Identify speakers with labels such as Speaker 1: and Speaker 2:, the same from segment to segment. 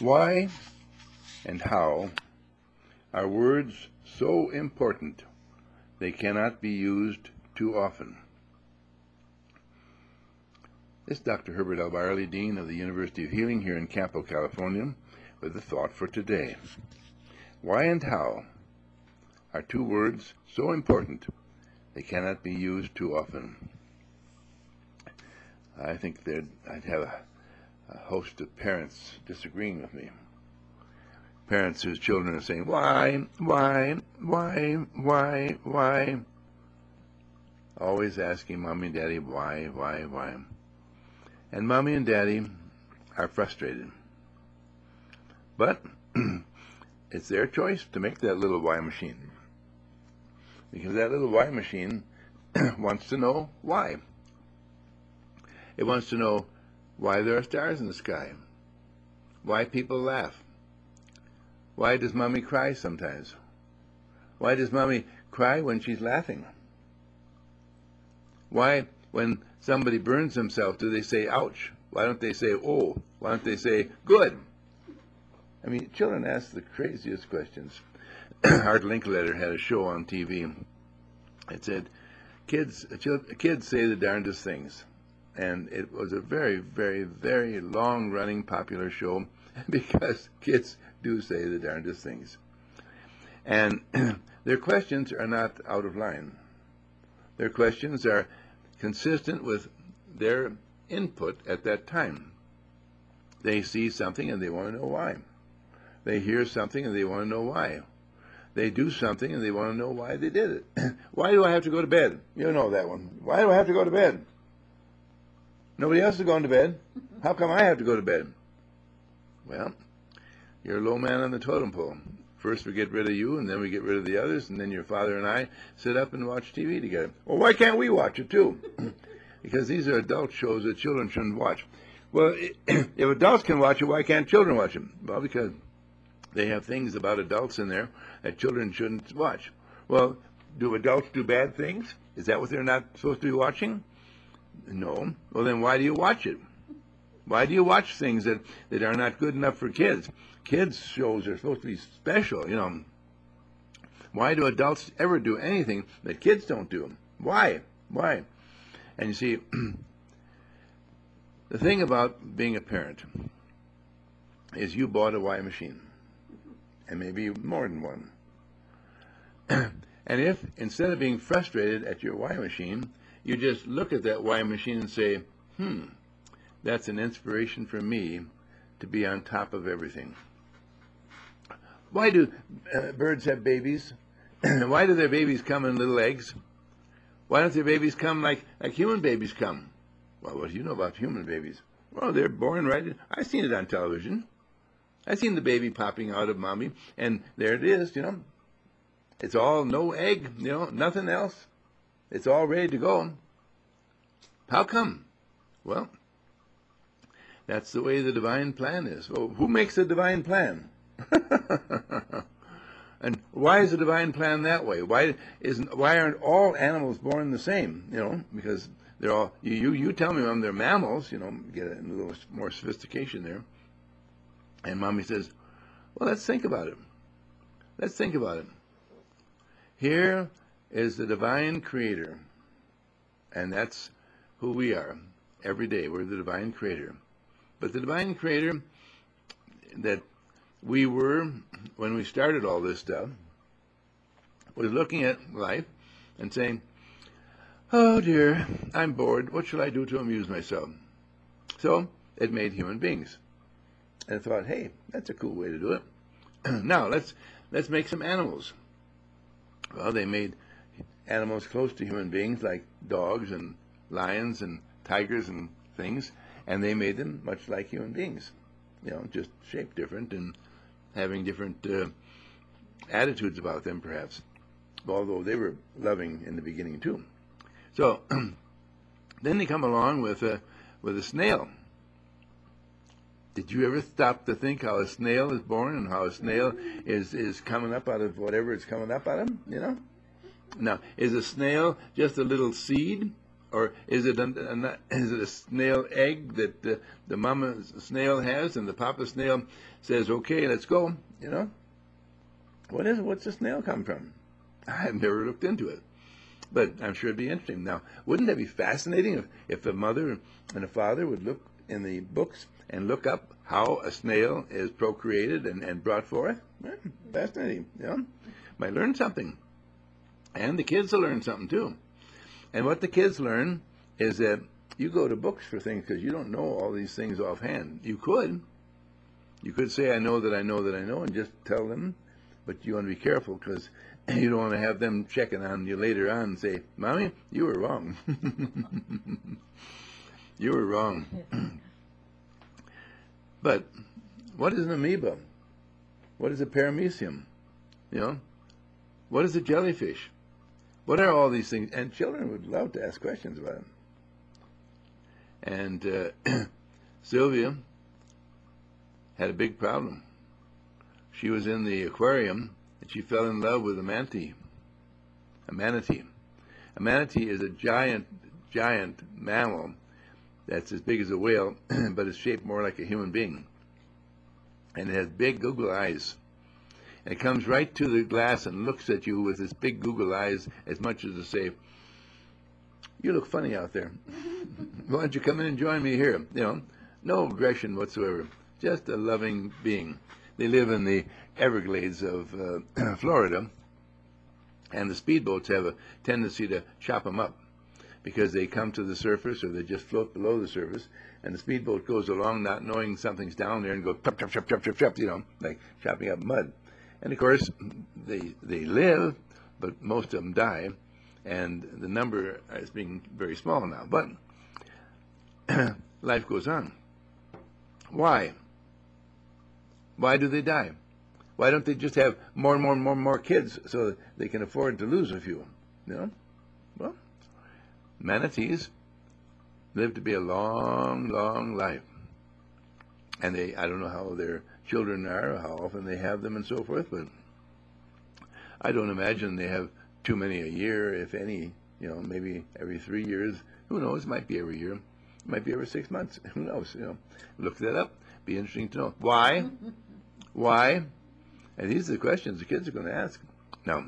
Speaker 1: Why and how are words so important they cannot be used too often? This is Dr. Herbert L. Byerly, Dean of the University of Healing here in Campo, California, with a thought for today. Why and how are two words so important they cannot be used too often? I think I'd have a host of parents disagreeing with me. Parents whose children are saying, why, always asking Mommy and Daddy, why. And Mommy and Daddy are frustrated. But it's their choice to make that little why machine. Because that little why machine wants to know why. It wants to know why there are stars in the sky, why people laugh, why does Mommy cry sometimes, why does Mommy cry when she's laughing, why when somebody burns himself do they say ouch, why don't they say oh, why don't they say good? I mean, children ask the craziest questions. Art Linkletter had a show on TV. It said, kids say the darndest things. And it was a very, very, very long-running popular show because kids do say the darndest things. And their questions are not out of line. Their questions are consistent with their input at that time. They see something and they want to know why. They hear something and they want to know why. They do something and they want to know why they did it. Why do I have to go to bed? You know that one. Why do I have to go to bed? Nobody else is going to bed. How come I have to go to bed? Well, you're a low man on the totem pole. First we get rid of you, and then we get rid of the others, and then your father and I sit up and watch TV together. Well, why can't we watch it too? Because these are adult shows that children shouldn't watch. Well, if adults can watch it, why can't children watch them? Well, because they have things about adults in there that children shouldn't watch. Well, do adults do bad things? Is that what they're not supposed to be watching? No. Well, then why do you watch it? Why do you watch things that are not good enough for kids? Kids' shows are supposed to be special, you know. Why do adults ever do anything that kids don't do? Why? Why? And you see, the thing about being a parent is you bought a Y machine, and maybe more than one. And if, instead of being frustrated at your Y machine, you just look at that Y machine and say, that's an inspiration for me to be on top of everything. Why do birds have babies? Why do their babies come in little eggs? Why don't their babies come like human babies come? Well, what do you know about human babies? Well, they're born right. I've seen it on television. I've seen the baby popping out of mommy, and there it is, you know. It's all no egg, you know, nothing else. It's all ready to go. How come? Well, that's the way the divine plan is. Well, who makes the divine plan? And why is the divine plan that way? Why aren't all animals born the same? You know, because they're all. You tell me they're mammals. You know, get a little more sophistication there. And Mommy says, well, let's think about it. Let's think about it. Here is the divine creator, and that's who we are every day. We're the divine creator. But the divine creator that we were when we started all this stuff was looking at life and saying, oh dear, I'm bored. What shall I do to amuse myself? So it made human beings. And I thought, hey, that's a cool way to do it. Now let's make some animals. Well, they made animals close to human beings like dogs and lions and tigers and things, and they made them much like human beings, you know, just shaped different and having different attitudes about them, perhaps, although they were loving in the beginning too. So then they come along with a snail. Did you ever stop to think how a snail is born and how a snail is coming up out of whatever it's coming up out of, you know? Now, is a snail just a little seed, Or is it a snail egg that the mama snail has and the papa snail says, okay, let's go, you know? What is it? What's the snail come from? I've never looked into it, but I'm sure it'd be interesting. Now, wouldn't that be fascinating if a mother and a father would look in the books and look up how a snail is procreated and brought forth? Yeah, fascinating, you know? Might learn something. And the kids will learn something too. And what the kids learn is that you go to books for things because you don't know all these things offhand. You could. You could say, I know that I know that I know, and just tell them. But you want to be careful because you don't want to have them checking on you later on and say, Mommy, you were wrong. You were wrong. But what is an amoeba? What is a paramecium? You know? What is a jellyfish? What are all these things? And children would love to ask questions about them. And Sylvia had a big problem. She was in the aquarium and she fell in love with a manatee. A manatee. A manatee is a giant mammal that's as big as a whale, but it's shaped more like a human being. And it has big Google eyes. And it comes right to the glass and looks at you with its big Google eyes, as much as to say, you look funny out there. Why don't you come in and join me here? You know, no aggression whatsoever. Just a loving being. They live in the Everglades of Florida, and the speedboats have a tendency to chop them up because they come to the surface or they just float below the surface, and the speedboat goes along not knowing something's down there and goes chop, chop, chop, chop, chop, chop, you know, like chopping up mud. And of course, they live, but most of them die, and the number is being very small now. But life goes on. Why? Why do they die? Why don't they just have more and more and more and more kids so that they can afford to lose a few? You know? Well, manatees live to be a long, long life. And I don't know how their children are, how often they have them and so forth, but I don't imagine they have too many a year, if any, you know, maybe every 3 years. Who knows? It might be every year. It might be every 6 months. Who knows? You know, look that up. Be interesting to know. Why? Why? And these are the questions the kids are going to ask. Now,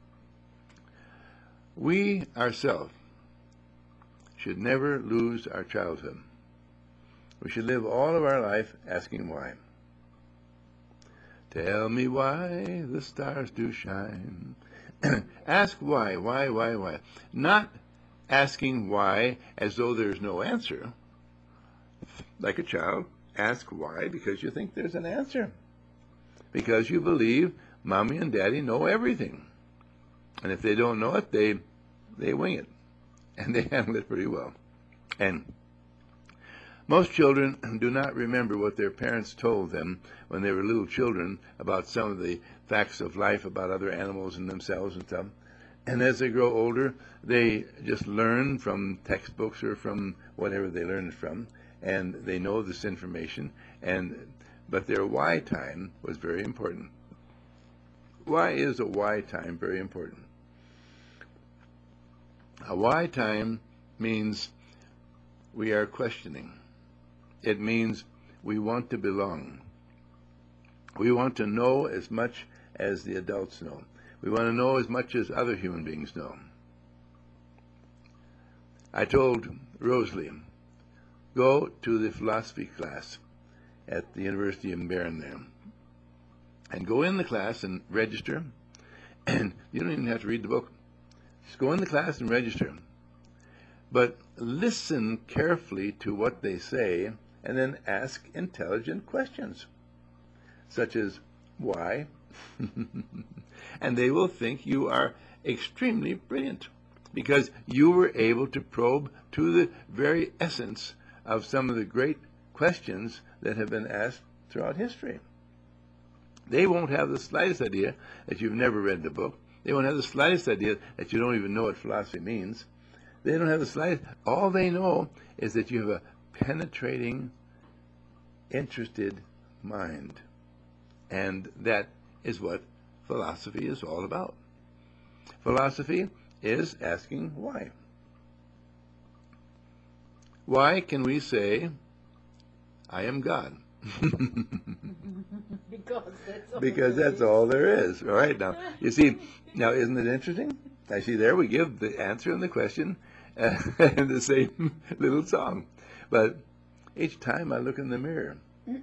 Speaker 1: we ourselves should never lose our childhood. We should live all of our life asking why. Tell me why the stars do shine. Ask why. Not asking why as though there's no answer. Like a child, ask why because you think there's an answer. Because you believe Mommy and Daddy know everything. And if they don't know it, they wing it. And they handle it pretty well. And most children do not remember what their parents told them when they were little children about some of the facts of life, about other animals and themselves and stuff. And as they grow older, they just learn from textbooks or from whatever they learned from, and they know this information. But their why time was very important. Why is a why time very important? A why time means we are questioning. It means we want to belong. We want to know as much as the adults know. We want to know as much as other human beings know. I told Rosalie, go to the philosophy class at the University of Bern there, and go in the class and register, and you don't even have to read the book. Just go in the class and register. But listen carefully to what they say, and then ask intelligent questions, such as, why? And they will think you are extremely brilliant, because you were able to probe to the very essence of some of the great questions that have been asked throughout history. They won't have the slightest idea that you've never read the book. They won't have the slightest idea that you don't even know what philosophy means. They don't have the slightest. All they know is that you have a penetrating, interested mind. And that is what philosophy is all about. Philosophy is asking why. Why can we say, I am God? Because that's all there is. All right, now, you see, now isn't it interesting? I see there we give the answer and the question in the same little song. But each time I look in the mirror,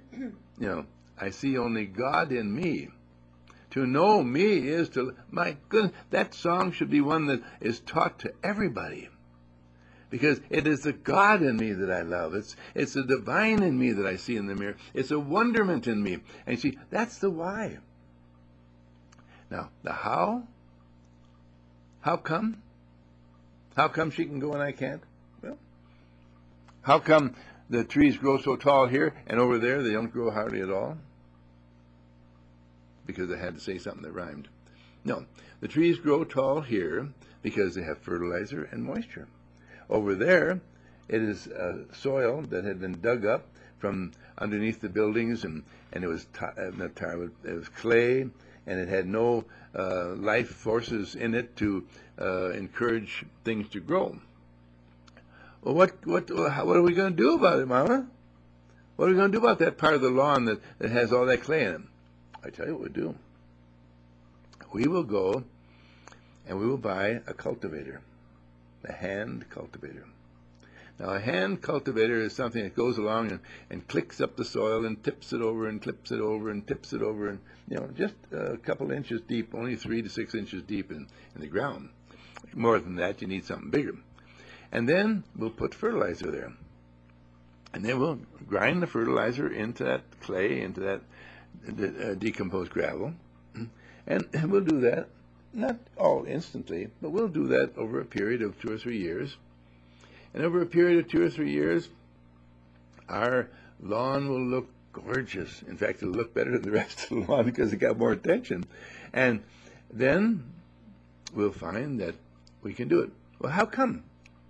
Speaker 1: I see only God in me. To know me is to, my goodness, that song should be one that is taught to everybody. Because it is the God in me that I love. It's the divine in me that I see in the mirror. It's a wonderment in me. And see, that's the why. Now, the how? How come? How come she can go and I can't? Well, how come the trees grow so tall here and over there they don't grow hardly at all? Because I had to say something that rhymed. No, the trees grow tall here because they have fertilizer and moisture. Over there, it is soil that had been dug up from underneath the buildings, and it was it was clay, and it had no life forces in it to encourage things to grow. Well, what are we going to do about it, Mama? What are we going to do about that part of the lawn that has all that clay in it? I tell you what we'll do. We will go and we will buy a cultivator, a hand cultivator. Now, a hand cultivator is something that goes along and clicks up the soil and tips it over and clips it over and tips it over, and just a couple inches deep, only 3 to 6 inches deep in the ground. More than that, you need something bigger. And then we'll put fertilizer there. And then we'll grind the fertilizer into that clay, into that decomposed gravel. And we'll do that, not all instantly, but we'll do that over a period of 2 or 3 years. And over a period of 2 or 3 years, our lawn will look gorgeous. In fact, it'll look better than the rest of the lawn because it got more attention. And then we'll find that we can do it. Well, how come?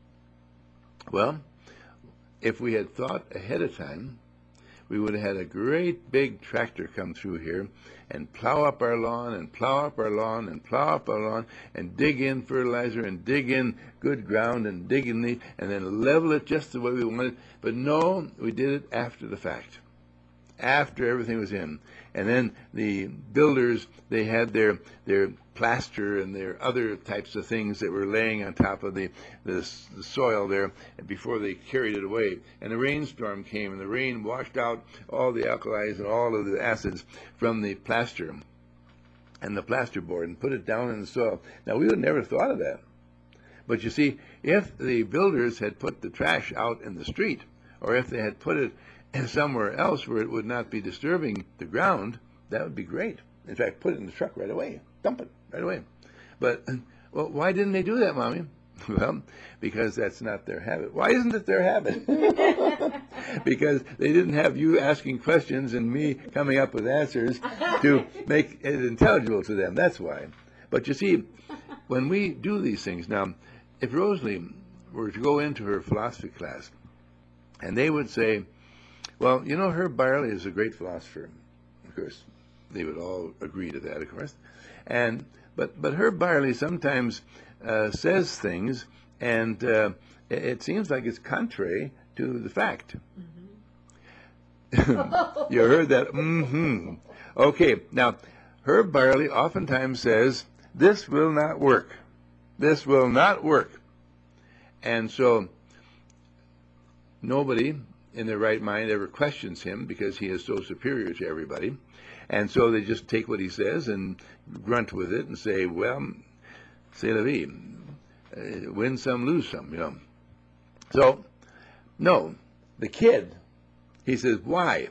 Speaker 1: Well, if we had thought ahead of time, we would have had a great big tractor come through here and plow up our lawn and plow up our lawn and plow up our lawn and dig in fertilizer and dig in good ground and dig in and then level it just the way we wanted. But no, we did it after the fact, after everything was in. And then the builders, they had their plaster and their other types of things that were laying on top of the soil there before they carried it away. And the rainstorm came, and the rain washed out all the alkalis and all of the acids from the plaster and the plasterboard and put it down in the soil. Now, we would have never thought of that. But you see, if the builders had put the trash out in the street, or if they had put it somewhere else where it would not be disturbing the ground, that would be great. In fact, put it in the truck right away. Dump it right away. But, well, why didn't they do that, Mommy? Well, because that's not their habit. Why isn't it their habit? Because they didn't have you asking questions and me coming up with answers to make it intelligible to them. That's why. But you see, when we do these things, now, if Rosalie were to go into her philosophy class, and they would say, well, Herb Barley is a great philosopher. Of course, they would all agree to that, of course. But Herb Barley sometimes says things, and it seems like it's contrary to the fact. Mm-hmm. You heard that? Mm-hmm. Okay, now, Herb Barley oftentimes says, this will not work. This will not work. And so nobody in their right mind ever questions him because he is so superior to everybody. And so they just take what he says and grunt with it and say, well, c'est la vie. Win some, lose some, So, no, the kid, he says, why?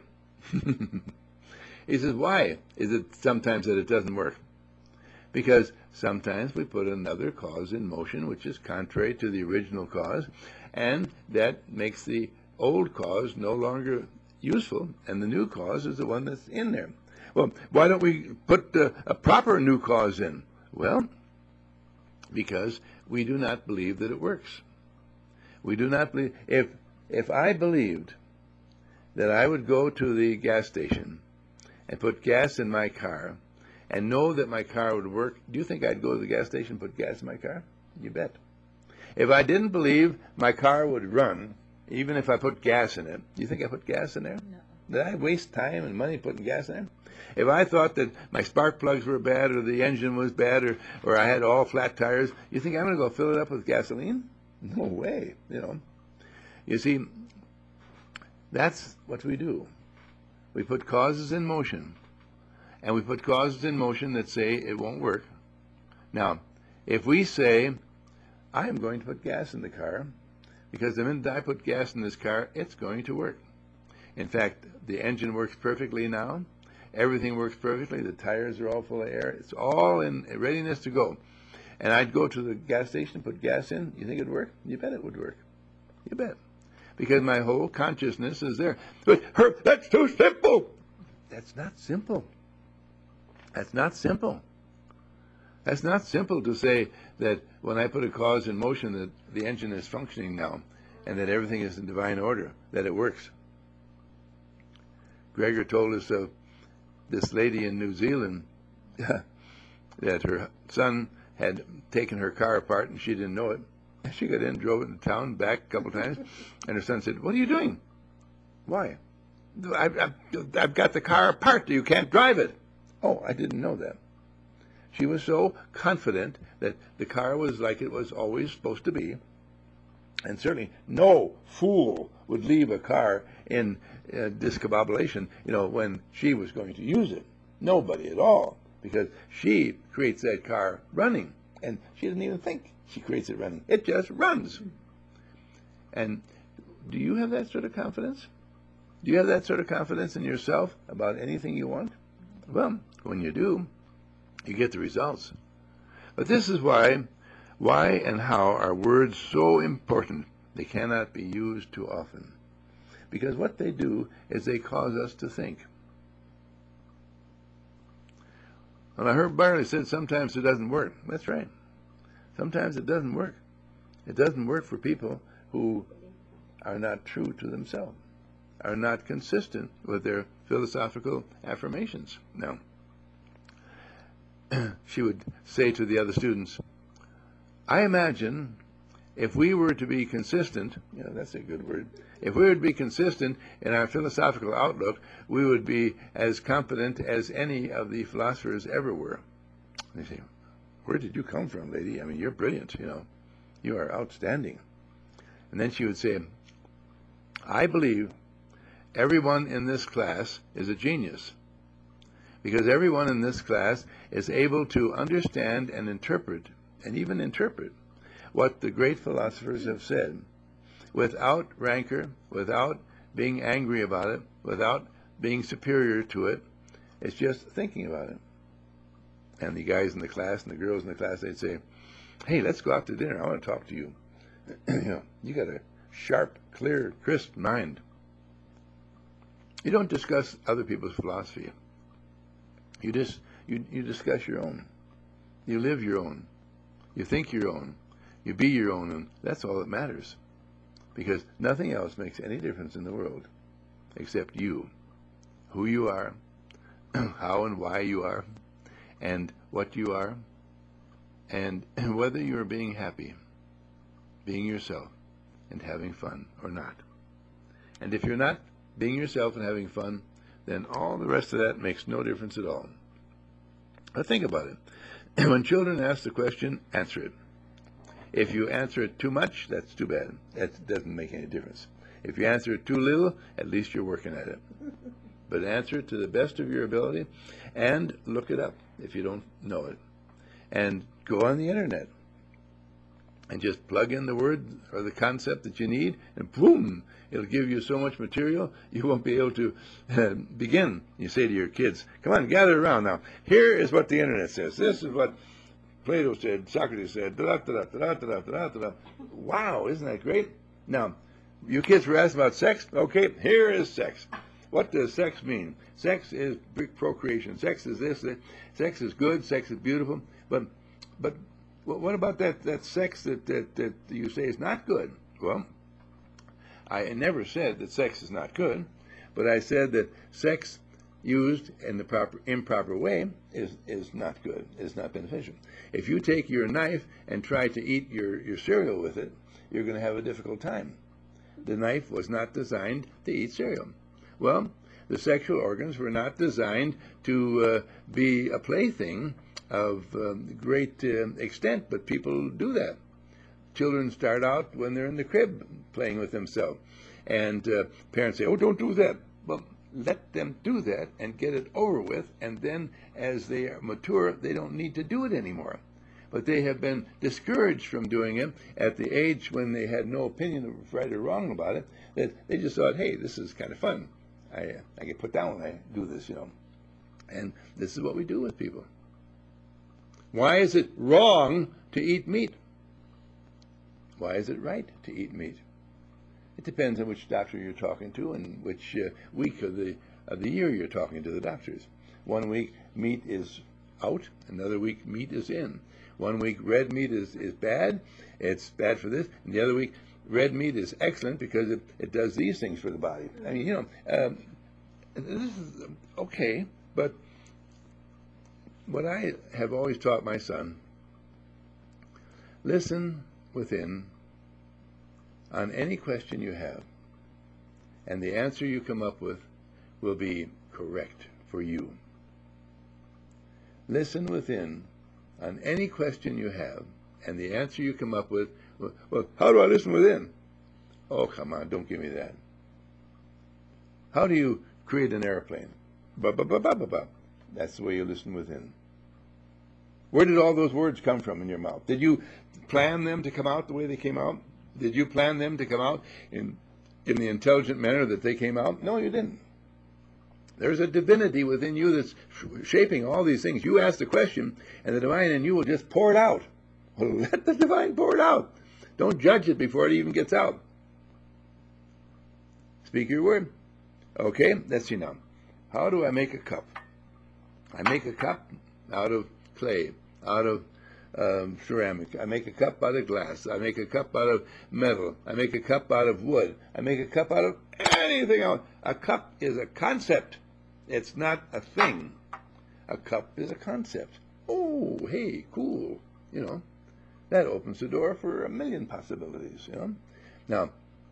Speaker 1: He says, why is it sometimes that it doesn't work? Because sometimes we put another cause in motion which is contrary to the original cause, and that makes the old cause no longer useful, and the new cause is the one that's in there. Well, why don't we put a proper new cause in? Well, because we do not believe that it works. We do not believe. If I believed that I would go to the gas station and put gas in my car and know that my car would work, do you think I'd go to the gas station and put gas in my car? You bet. If I didn't believe my car would run even if I put gas in it, do you think I put gas in there?
Speaker 2: No.
Speaker 1: Did I waste time and money putting gas in there? If I thought that my spark plugs were bad or the engine was bad or I had all flat tires, you think I'm going to go fill it up with gasoline? No way, you know. You see, that's what we do. We put causes in motion, and we put causes in motion that say it won't work. Now, if we say, I am going to put gas in the car, because the minute I put gas in this car, it's going to work. In fact, the engine works perfectly now. Everything works perfectly. The tires are all full of air. It's all in readiness to go. And I'd go to the gas station and put gas in. You think it'd work? You bet it would work. You bet. Because my whole consciousness is there. But, Herb, that's too simple. That's not simple. That's not simple. That's not simple to say that when I put a cause in motion that the engine is functioning now and that everything is in divine order, that it works. Gregor told us of this lady in New Zealand that her son had taken her car apart and she didn't know it. She got in, drove it in town, back a couple times, and her son said, "What are you doing?" "Why?" I've got the car apart. You can't drive it." "Oh, I didn't know that." She was so confident that the car was like it was always supposed to be, and certainly no fool would leave a car in discombobulation, when she was going to use it. Nobody at all, because she creates that car running, and she doesn't even think she creates it running. It just runs. And do you have that sort of confidence? Do you have that sort of confidence in yourself about anything you want? Well, when you do, you get the results. But this is why and how are words so important. They cannot be used too often. Because what they do is they cause us to think. Well, I heard Barley said sometimes it doesn't work. That's right. Sometimes it doesn't work. It doesn't work for people who are not true to themselves, are not consistent with their philosophical affirmations. Now, she would say to the other students, I imagine if we were to be consistent, that's a good word, if we were to be consistent in our philosophical outlook, we would be as competent as any of the philosophers ever were. And they say, where did you come from, lady? I mean, you're brilliant, You are outstanding. And then she would say, I believe everyone in this class is a genius, because everyone in this class is able to understand and interpret, and even interpret, what the great philosophers have said, without rancor, without being angry about it, without being superior to it. It's just thinking about it. And the guys in the class and the girls in the class, they'd say, hey, let's go out to dinner. I want to talk to you. You got a sharp, clear, crisp mind. You don't discuss other people's philosophy. You discuss your own. You live your own. You think your own. You be your own, and that's all that matters. Because nothing else makes any difference in the world except you. Who you are, how and why you are, and what you are, and whether you're being happy, being yourself, and having fun or not. And if you're not being yourself and having fun, then all the rest of that makes no difference at all. But think about it. When children ask the question, answer it. If you answer it too much, that's too bad. That doesn't make any difference. If you answer it too little, at least you're working at it. But answer it to the best of your ability, and look it up if you don't know it. And go on the internet and just plug in the word or the concept that you need, and boom, it'll give you so much material you won't be able to begin. You say to your kids, come on, gather around now. Here is what the internet says. This is what Plato said, Socrates said, da-da-da-da-da-da-da-da-da. Wow, isn't that great? Now, you kids were asked about sex. Okay, here is sex. What does sex mean? Sex is procreation. Sex is this. Sex is good. Sex is beautiful. But what about that sex that you say is not good? Well, I never said that sex is not good, but I said that sex used in the improper way is not good, is not beneficial. If you take your knife and try to eat your cereal with it, you're going to have a difficult time. the knife was not designed to eat cereal. Well, the sexual organs were not designed to be a plaything of great extent, but people do that. Children start out when they're in the crib playing with themselves. And parents say, oh, don't do that. Well, let them do that and get it over with, and then as they are mature, they don't need to do it anymore. But they have been discouraged from doing it at the age when they had no opinion of right or wrong about it, that they just thought, hey, this is kind of fun. I get put down when I do this, you know. And this is what we do with people. Why is it wrong to eat meat? Why is it right to eat meat? It depends on which doctor you're talking to and which week of the year you're talking to the doctors. 1 week meat is out, another week meat is in. 1 week red meat is bad, it's bad for this, and the other week red meat is excellent because it does these things for the body. I mean, you know, this is okay, but what I have always taught my son, listen within on any question you have, and the answer you come up with will be correct for you. Listen within on any question you have, and the answer you come up with, well, how do I listen within? Oh, come on, don't give me that. How do you create an airplane? Ba-ba-ba-ba-ba-ba. That's the way you listen within. Where did all those words come from in your mouth? Did you plan them to come out the way they came out? Did you plan them to come out in the intelligent manner that they came out? No, you didn't. There's a divinity within you that's shaping all these things. You ask the question, and the divine in you will just pour it out. Well, let the divine pour it out. Don't judge it before it even gets out. Speak your word. Okay, let's see now. How do I make a cup? I make a cup out of clay, out of ceramic. I make a cup out of glass. I make a cup out of metal. I make a cup out of wood. I make a cup out of anything else. A cup is a concept. It's not a thing. A cup is a concept. Oh, hey, cool. You know, that opens the door for a million possibilities, you know. Now,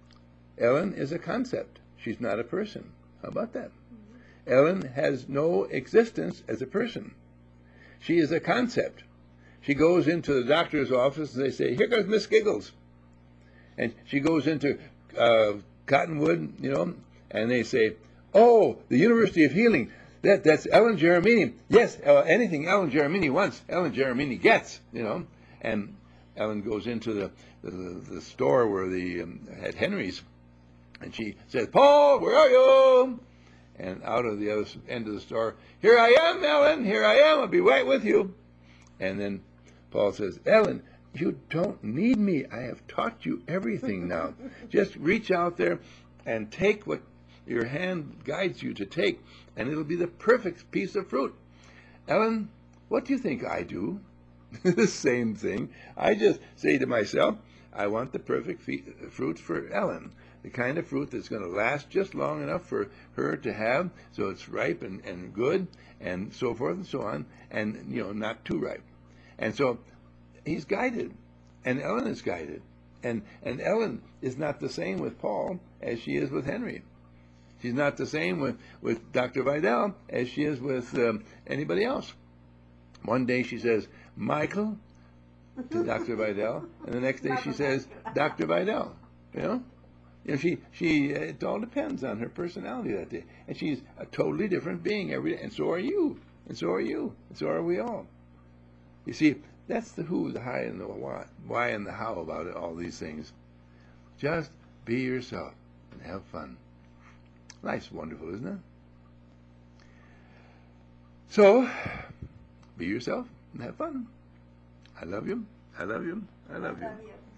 Speaker 1: Ellen is a concept. She's not a person. How about that? Ellen has no existence as a person. She is a concept. She goes into the doctor's office and they say, here goes Miss Giggles. And she goes into Cottonwood, you know, and they say, oh, the University of Healing, that's Ellen Geremini. Yes, anything Ellen Geremini wants, Ellen Geremini gets, you know. And Ellen goes into the store where they had Henry's, and she says, Paul, where are you? And out of the other end of the store, here I am, Ellen, here I am, I'll be right with you. And then Paul says, Ellen, you don't need me. I have taught you everything now. Just reach out there and take what your hand guides you to take, and it'll be the perfect piece of fruit. Ellen, what do you think I do? The same thing. I just say to myself, I want the perfect fruit for Ellen. The kind of fruit that's going to last just long enough for her to have, so it's ripe and good, and so forth and so on, and, you know, not too ripe. And so he's guided, and Ellen is guided. And Ellen is not the same with Paul as she is with Henry. She's not the same with Dr. Vidal as she is with anybody else. One day she says, Michael, to Dr. Vidal, and the next day she says, Dr. Vidal, you know? You know, it all depends on her personality that day. And she's a totally different being every day. And so are you. And so are you. And so are we all. You see, that's the who, the how, and the why and the how about it, all these things. Just be yourself and have fun. Life's wonderful, isn't it? So, be yourself and have fun. I love you. I love you. I love you.